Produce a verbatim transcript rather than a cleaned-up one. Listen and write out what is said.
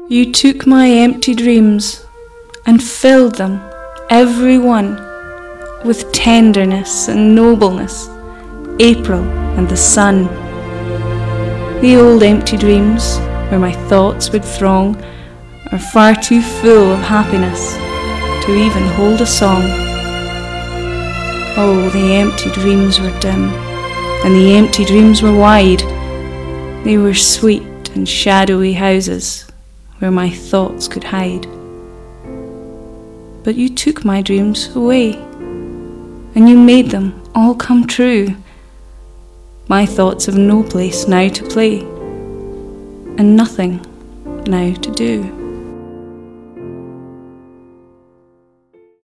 You took my empty dreams and filled them, every one, with tenderness and nobleness, April and the sun. The old empty dreams, where my thoughts would throng, are far too full of happiness to even hold a song. Oh, the empty dreams were dim, and the empty dreams were wide. They were sweet and shadowy houses where my thoughts could hide. But you took my dreams away, and you made them all come true. My thoughts have no place now to play, and nothing now to do.